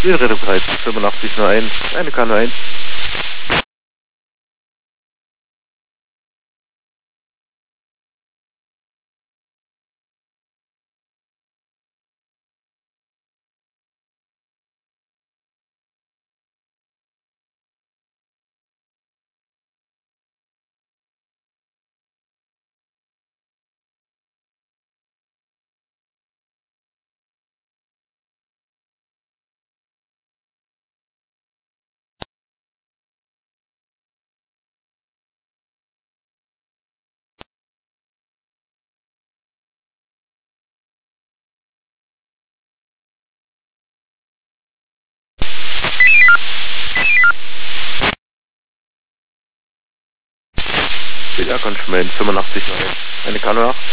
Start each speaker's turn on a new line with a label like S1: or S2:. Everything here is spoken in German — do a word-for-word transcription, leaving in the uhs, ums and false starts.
S1: Zielrettung dreizehn fünfundachtzig null eins, eine K null eins. Ja, kann ich melden, fünfundachtzig null eins, eine K null acht.